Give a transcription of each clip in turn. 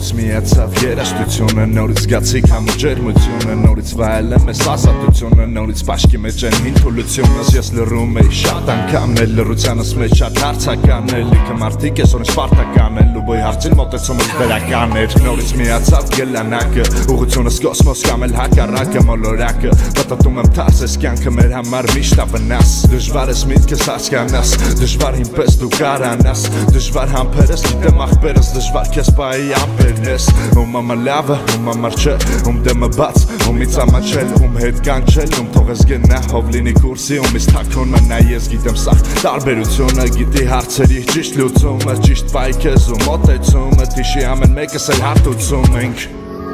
նորից միացավ երաշտությունը, նորից զգացի համոջերմությունը, նորից վայելեմ ես ազատությունը, նորից պաշկի մեջ են ինթուլությունս, ես լռում էի շատ անգամ էլ լռությանս մեջ շատ հարցական էր, լիքը մարդիկ ես օրեն սպարտական էլ ու բոյ հարցին մոտեցումս վերական էր, նորից միացավ գելանակը, ուղությունս կոսմոս կամ էլ հակառակը մոլորակը, պատտում եմ թարս ես կյանքը մեր համար միշտ ավնաս, դժվար ես միտքս հասկանաս, դժվար ինպես դու կարանաս, դժվար համբերս գիտեմ աղբերս, դժվար քեզ պայի ամպերն ես, ում ամա լավը, ում ամար չէ, ում դեմը բաց, ումից ամաչել, ում հետ կանչել, ում թող ես գնա հով լինի կուրսի, ումից թաքոնը նա ես գիտեմ սաղ տարբերությունը, գիտի հարցերի ճիշտ լուծումը, ճիշտ պայի քեզ ու մոտեցումը, թիշի ամեն մեկս էլ հարթուցում ենք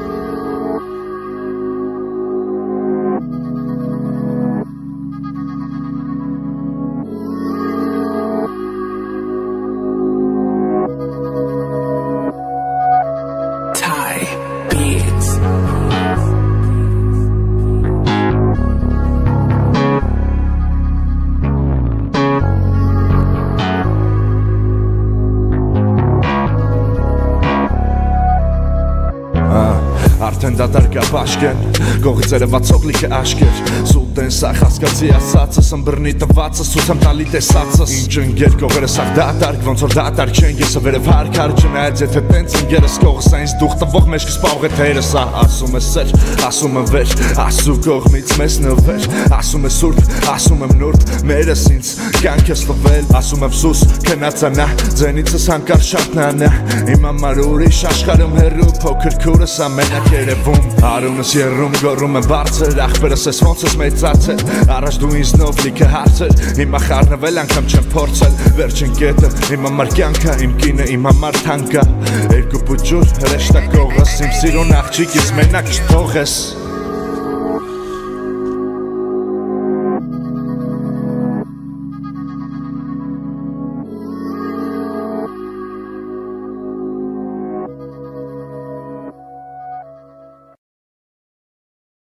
Արդեն դատարկա բաշկեն, գողից երևացող լիքը աշկեր Սուտ են սաղ հասկացի ասացս, ըմբրնի տվածս, սուտ եմ տալի տեսացս Ինչ ընգեր կողերը սաղ դատարկ, ոնց որ դատարկ չենք եսը վերև հարկար չնայած եթե տենց ընգերս կողս այնց դուղ տվող մեջքս պաղ է թերս Ասում է սեր, ասում եմ վեր, ասու կողմից մեզ նվեր Ասում է սուրբ, ասում եմ նուրբ, մերս ինձ կանք ես տվել Ասում եմ սուս, կնացանա, ձենիցս հանկար շատնանա Իմ համար ուրիշ աշխարհում հեռու փոքր քուրս ամենակ երևում Արունս երում, գորում եմ բարձր, աղբերս ես ոնց ես մեծացել Առաջ դու ինձնով լիքը հարցեր, հիմա խառնվել անգամ չեմ փորձել Վերջին կետը, իմ համար կյանքը, իմ կինը, իմ համար թանկա Երկու պուջուր, հրեշտակողս, իմ սիրուն աղջիկ, ես մենակ չթողես